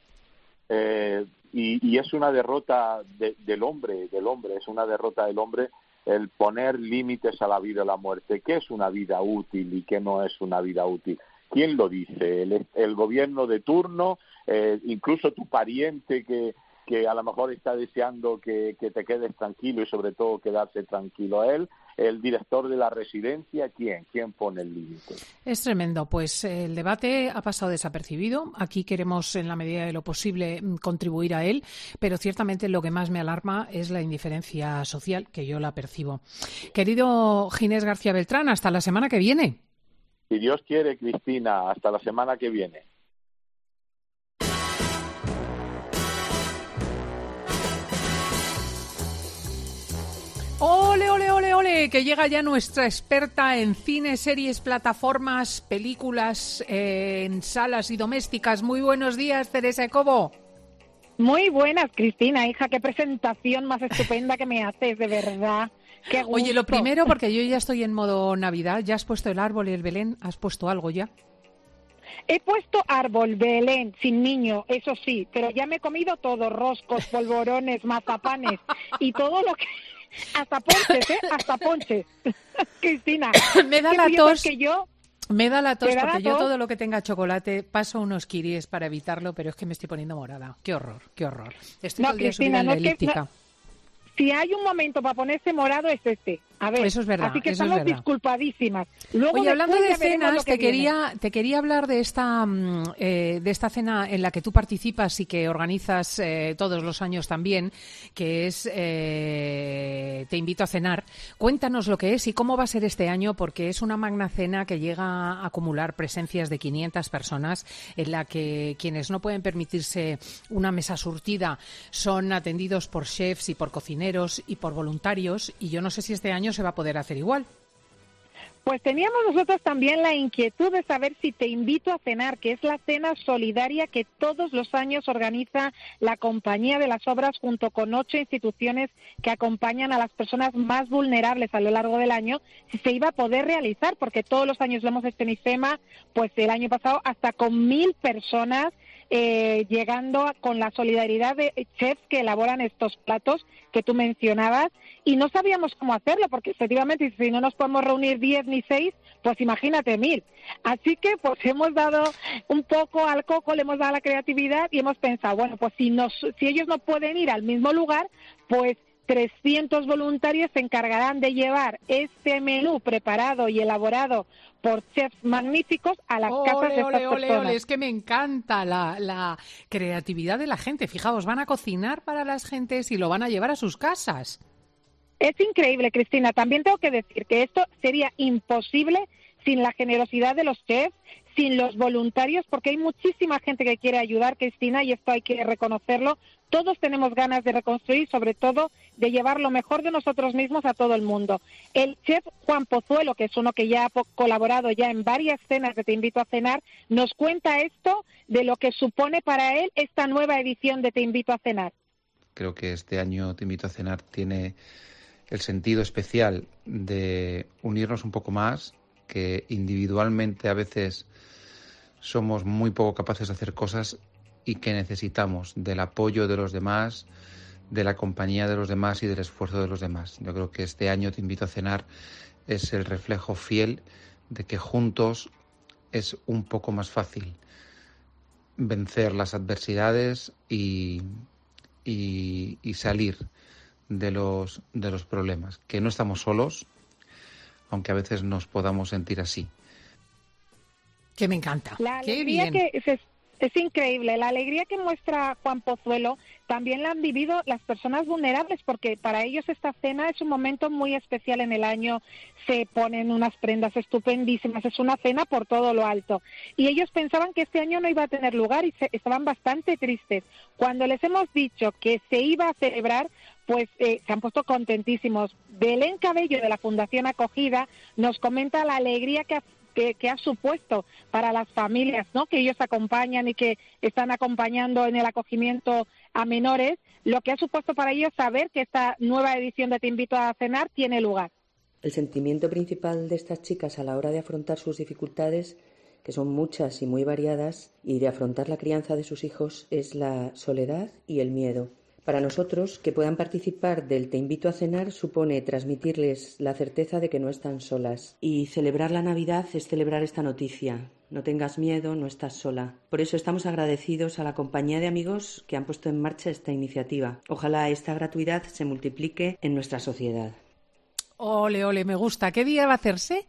y es una derrota del hombre, es una derrota del hombre el poner límites a la vida y la muerte. ¿Qué es una vida útil y qué no es una vida útil? ¿Quién lo dice? El gobierno de turno, incluso tu pariente que a lo mejor está deseando que te quedes tranquilo y sobre todo quedarse tranquilo él, el director de la residencia, ¿quién pone el límite? Es tremendo. Pues el debate ha pasado desapercibido. Aquí queremos, en la medida de lo posible, contribuir a él, pero ciertamente lo que más me alarma es la indiferencia social, que yo la percibo. Querido Ginés García Beltrán, hasta la semana que viene. Si Dios quiere, Cristina, hasta la semana que viene. ¡Ole, ole, ole, ole! Que llega ya nuestra experta en cine, series, plataformas, películas, en salas y domésticas. Muy buenos días, Teresa Cobo. Muy buenas, Cristina, hija. Qué presentación más estupenda que me haces, de verdad. Qué gusto. Oye, lo primero, porque yo ya estoy en modo Navidad. ¿Ya has puesto el árbol y el Belén? ¿Has puesto algo ya? He puesto árbol, Belén, sin niño, eso sí, pero ya me he comido todo, roscos, polvorones, mazapanes y todo lo que... Hasta ponches, hasta ponches. Cristina, me da la tos. Me da la tos porque yo todo lo que tenga chocolate paso unos kiris para evitarlo, pero es que me estoy poniendo morada. Qué horror, qué horror. Estoy todo el día subida en la elíptica. Si hay un momento para ponerse morado es este. A ver, eso es verdad, así que estamos disculpadísmas. Luego, oye, hablando de cenas, te quería hablar de esta cena en la que tú participas y que organizas todos los años también, que es Te invito a cenar. Cuéntanos lo que es y cómo va a ser este año, porque es una magna cena que llega a acumular presencias de 500 personas, en la que quienes no pueden permitirse una mesa surtida son atendidos por chefs y por cocineros y por voluntarios, y yo no sé si este año se va a poder hacer igual. Pues teníamos nosotros también la inquietud de saber si Te invito a cenar, que es la cena solidaria que todos los años organiza la Compañía de las Obras junto con 8 instituciones que acompañan a las personas más vulnerables a lo largo del año, si se iba a poder realizar, porque todos los años lo hemos hecho en IFEMA, pues el año pasado hasta con 1.000 personas, llegando con la solidaridad de chefs que elaboran estos platos que tú mencionabas, y no sabíamos cómo hacerlo, porque efectivamente si no nos podemos reunir 10 ni 6, pues imagínate 1.000. Así que pues hemos dado un poco al coco, le hemos dado la creatividad y hemos pensado, bueno, pues si ellos no pueden ir al mismo lugar, pues 300 voluntarios se encargarán de llevar este menú preparado y elaborado por chefs magníficos a las casas de estas personas. Es que me encanta la creatividad de la gente. Fijaos, van a cocinar para las gentes y lo van a llevar a sus casas. Es increíble, Cristina. También tengo que decir que esto sería imposible sin la generosidad de los chefs, sin los voluntarios, porque hay muchísima gente que quiere ayudar, Cristina, y esto hay que reconocerlo. Todos tenemos ganas de reconstruir, sobre todo de llevar lo mejor de nosotros mismos a todo el mundo. El chef Juan Pozuelo, que es uno que ya ha colaborado ya en varias cenas de Te Invito a Cenar, nos cuenta esto de lo que supone para él esta nueva edición de Te Invito a Cenar. Creo que este año Te Invito a Cenar tiene el sentido especial de unirnos un poco más, que individualmente a veces somos muy poco capaces de hacer cosas y que necesitamos del apoyo de los demás, de la compañía de los demás y del esfuerzo de los demás. Yo creo que este año Te Invito a Cenar es el reflejo fiel de que juntos es un poco más fácil vencer las adversidades y salir de los problemas, que no estamos solos, aunque a veces nos podamos sentir así. Que me encanta. La Qué alegría bien. que es increíble. La alegría que muestra Juan Pozuelo también la han vivido las personas vulnerables, porque para ellos esta cena es un momento muy especial en el año. Se ponen unas prendas estupendísimas, es una cena por todo lo alto. Y ellos pensaban que este año no iba a tener lugar y estaban bastante tristes. Cuando les hemos dicho que se iba a celebrar, pues se han puesto contentísimos. Belén Cabello, de la Fundación Acogida, nos comenta la alegría que ha supuesto para las familias, ¿no?, que ellos acompañan y que están acompañando en el acogimiento a menores, lo que ha supuesto para ellos saber que esta nueva edición de Te Invito a Cenar tiene lugar. El sentimiento principal de estas chicas a la hora de afrontar sus dificultades, que son muchas y muy variadas, y de afrontar la crianza de sus hijos, es la soledad y el miedo. Para nosotros, que puedan participar del Te Invito a Cenar supone transmitirles la certeza de que no están solas. Y celebrar la Navidad es celebrar esta noticia. No tengas miedo, no estás sola. Por eso estamos agradecidos a la compañía de amigos que han puesto en marcha esta iniciativa. Ojalá esta gratuidad se multiplique en nuestra sociedad. Ole, ole, me gusta. ¿Qué día va a hacerse?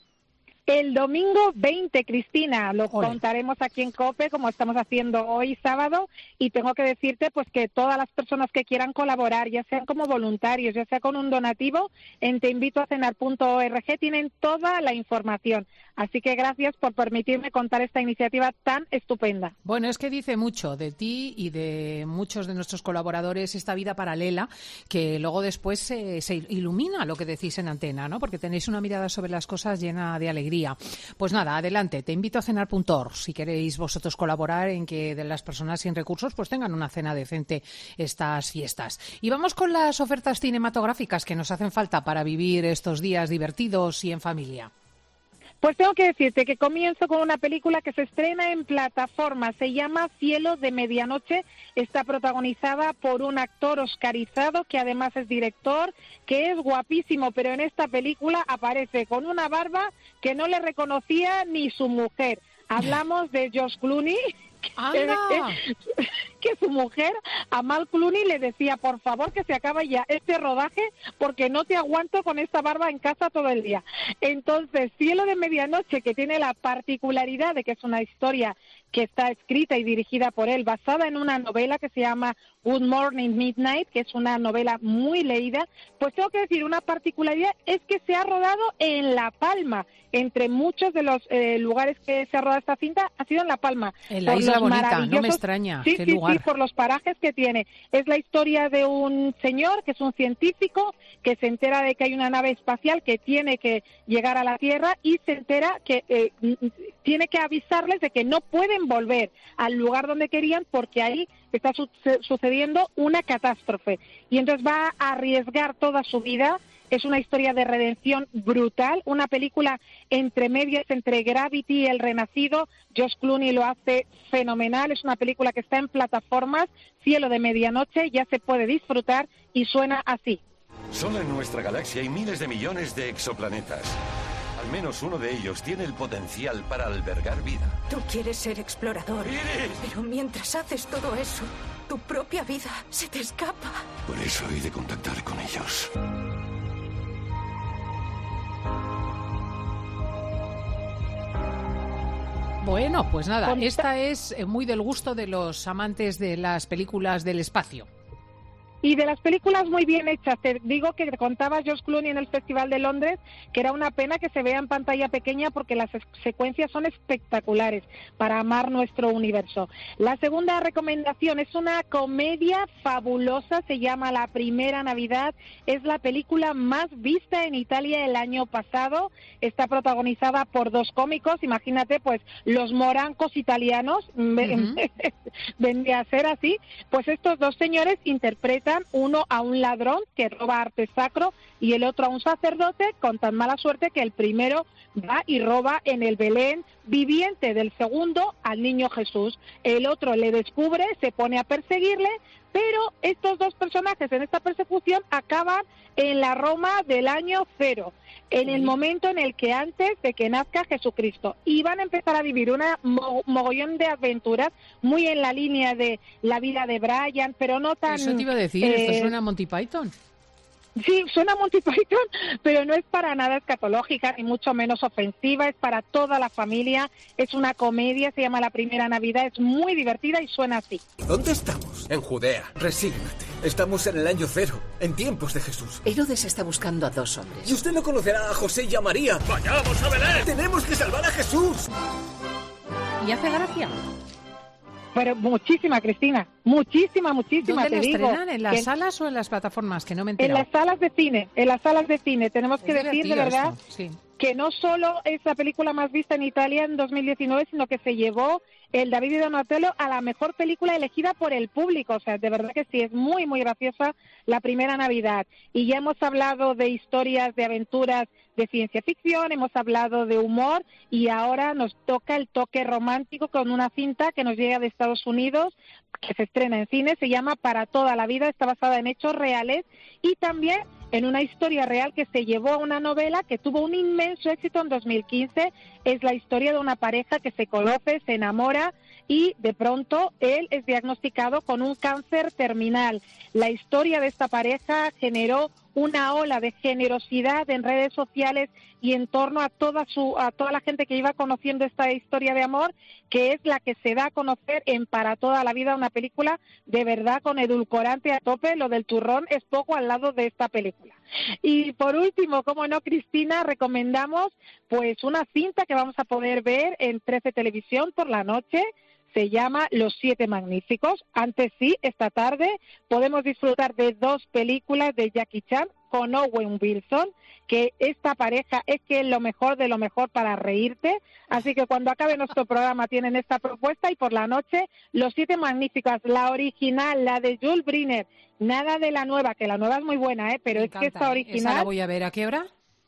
El domingo 20, Cristina, lo contaremos aquí en COPE, como estamos haciendo hoy sábado, y tengo que decirte pues que todas las personas que quieran colaborar, ya sean como voluntarios, ya sea con un donativo, en teinvitoacenar.org tienen toda la información. Así que gracias por permitirme contar esta iniciativa tan estupenda. Bueno, es que dice mucho de ti y de muchos de nuestros colaboradores esta vida paralela, que luego después se ilumina lo que decís en antena, ¿no? Porque tenéis una mirada sobre las cosas llena de alegría. Pues nada, adelante, teinvitoacenar.org si queréis vosotros colaborar en que de las personas sin recursos pues tengan una cena decente estas fiestas. Y vamos con las ofertas cinematográficas que nos hacen falta para vivir estos días divertidos y en familia. Pues tengo que decirte que comienzo con una película que se estrena en plataforma, se llama Cielo de Medianoche, está protagonizada por un actor oscarizado que además es director, que es guapísimo, pero en esta película aparece con una barba que no le reconocía ni su mujer. Hablamos de George Clooney, que su mujer, Amal Clooney, le decía, por favor, que se acabe ya este rodaje porque no te aguanto con esta barba en casa todo el día. Entonces, Cielo de Medianoche, que tiene la particularidad de que es una historia que está escrita y dirigida por él, basada en una novela que se llama Good Morning Midnight, que es una novela muy leída, pues tengo que decir, una particularidad es que se ha rodado en La Palma. Entre muchos de los lugares que se ha rodado esta cinta ha sido en La Palma. En la Isla Bonita, no me extraña. Sí, qué lugar. Sí, por los parajes que tiene. Es la historia de un señor que es un científico que se entera de que hay una nave espacial que tiene que llegar a la Tierra y se entera que tiene que avisarles de que no pueden volver al lugar donde querían porque ahí está sucediendo una catástrofe. Y entonces va a arriesgar toda su vida. Es una historia de redención brutal, una película entre medias, entre Gravity y El Renacido. Josh Clooney lo hace fenomenal, es una película que está en plataformas, Cielo de Medianoche, ya se puede disfrutar y suena así. Solo en nuestra galaxia hay miles de millones de exoplanetas. Al menos uno de ellos tiene el potencial para albergar vida. Tú quieres ser explorador, ¡Iris! pero mientras haces todo eso, tu propia vida se te escapa. Por eso he de contactar con ellos. Bueno, pues nada, esta es muy del gusto de los amantes de las películas del espacio. Y de las películas muy bien hechas, te digo que contaba George Clooney en el Festival de Londres que era una pena que se vea en pantalla pequeña porque las secuencias son espectaculares para amar nuestro universo. La segunda recomendación es una comedia fabulosa, se llama La Primera Navidad, es la película más vista en Italia el año pasado, está protagonizada por dos cómicos, imagínate, pues los morancos italianos, vendría a ser así, pues estos dos señores interpretan uno a un ladrón que roba arte sacro y el otro a un sacerdote con tan mala suerte que el primero va y roba en el Belén viviente del segundo al niño Jesús. El otro le descubre, se pone a perseguirle, pero estos dos personajes en esta persecución acaban en la Roma del año 0, en el momento en el que antes de que nazca Jesucristo. Y van a empezar a vivir una mogollón de aventuras muy en la línea de la vida de Brian, pero no tan... Eso te iba a decir, esto suena a Monty Python. Sí, suena a Monty Python, pero no es para nada escatológica, ni mucho menos ofensiva, es para toda la familia, es una comedia, se llama La Primera Navidad, es muy divertida y suena así. ¿Dónde estamos? En Judea. Resígnate. Estamos en el año 0, en tiempos de Jesús. Herodes está buscando a 2 hombres. Y usted no conocerá a José y a María. ¡Vayamos a Belén! ¡Tenemos que salvar a Jesús! ¿Y hace gracia? Pero muchísima, Cristina, muchísima, ¿Dónde te la digo. estrenan? ¿En las salas o en las plataformas? Que no me he enterado. En las salas de cine, tenemos que decir de verdad sí, que no solo es la película más vista en Italia en 2019, sino que se llevó el David y Donatello a la mejor película elegida por el público. O sea, de verdad que sí, es muy, muy graciosa La Primera Navidad. Y ya hemos hablado de historias, de aventuras, de ciencia ficción, hemos hablado de humor y ahora nos toca el toque romántico con una cinta que nos llega de Estados Unidos, que se estrena en cine, se llama Para Toda la Vida, está basada en hechos reales y también en una historia real que se llevó a una novela que tuvo un inmenso éxito en 2015. Es la historia de una pareja que se conoce, se enamora y de pronto él es diagnosticado con un cáncer terminal. La historia de esta pareja generó una ola de generosidad en redes sociales y en torno a toda la gente que iba conociendo esta historia de amor, que es la que se da a conocer en Para Toda la Vida, una película de verdad con edulcorante a tope. Lo del turrón es poco al lado de esta película. Y por último, como no, Cristina, recomendamos pues una cinta que vamos a poder ver en 13 Televisión por la noche. Se llama Los Siete Magníficos. Antes sí, esta tarde podemos disfrutar de 2 películas de Jackie Chan con Owen Wilson, que esta pareja es que es lo mejor de lo mejor para reírte. Así que cuando acabe nuestro programa tienen esta propuesta y por la noche Los Siete Magníficos, la original, la de Jules Briner, nada de la nueva, que la nueva es muy buena, pero es que esta original... ¿Esa la voy a ver a qué hora?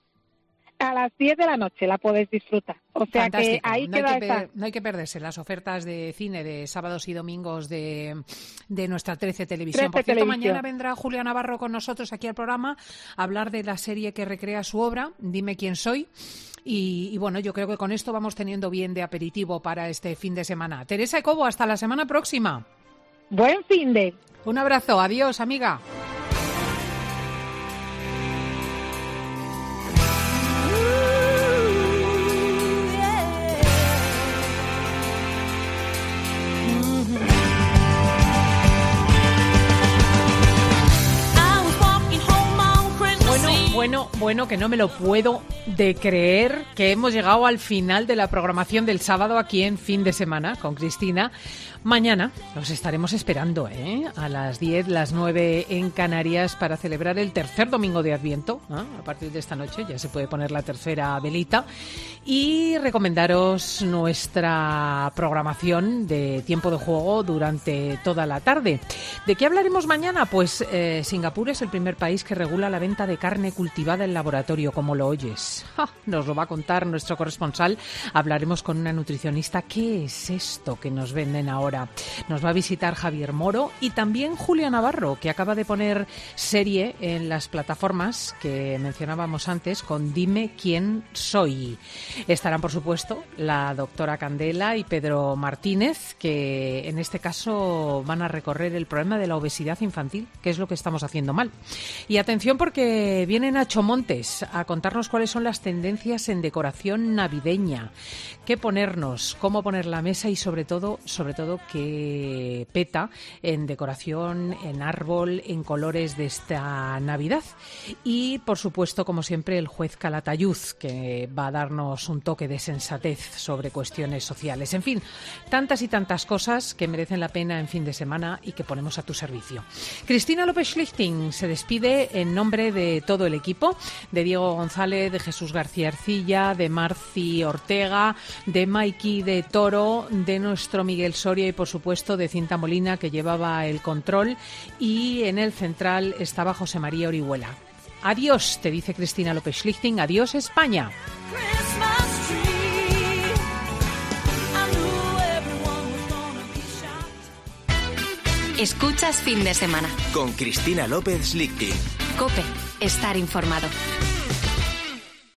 A las 10 de la noche la podéis disfrutar. O sea, fantástico. Que ahí no hay que perderse las ofertas de cine de sábados y domingos de nuestra 13 Televisión. Por cierto, mañana vendrá Julia Navarro con nosotros aquí al programa a hablar de la serie que recrea su obra, Dime quién soy. Y bueno, yo creo que con esto vamos teniendo bien de aperitivo para este fin de semana. Teresa Cobo, hasta la semana próxima. Buen fin de. Un abrazo. Adiós, amiga. Bueno, que no me lo puedo de creer que hemos llegado al final de la programación del sábado aquí en Fin de Semana con Cristina. Mañana los estaremos esperando, a las 10, las 9 en Canarias para celebrar el tercer domingo de Adviento. A partir de esta noche ya se puede poner la tercera velita. Y recomendaros nuestra programación de tiempo de juego durante toda la tarde. ¿De qué hablaremos mañana? Pues Singapur es el primer país que regula la venta de carne cultivada en laboratorio, como lo oyes. Nos lo va a contar nuestro corresponsal. Hablaremos con una nutricionista. ¿Qué es esto que nos venden ahora? Nos va a visitar Javier Moro y también Julia Navarro, que acaba de poner serie en las plataformas que mencionábamos antes con Dime quién soy. Estarán, por supuesto, la doctora Candela y Pedro Martínez, que en este caso van a recorrer el problema de la obesidad infantil, que es lo que estamos haciendo mal. Y atención, porque viene Nacho Montes Montes a contarnos cuáles son las tendencias en decoración navideña, qué ponernos, cómo poner la mesa y sobre todo qué peta en decoración, en árbol, en colores de esta Navidad. Y, por supuesto, como siempre, el juez Calatayud, que va a darnos un toque de sensatez sobre cuestiones sociales. En fin, tantas y tantas cosas que merecen la pena en fin de semana y que ponemos a tu servicio. Cristina López Schlichting se despide en nombre de todo el equipo, de Diego González, de Jesús García Ercilla, de Marci Ortega, de Maiki de Toro, de nuestro Miguel Soria y, por supuesto, de Cinta Molina, que llevaba el control, y en el central estaba José María Orihuela. Adiós, te dice Cristina López Schlichting. Adiós, España. Escuchas Fin de Semana con Cristina López Schlichting. COPE. Estar informado.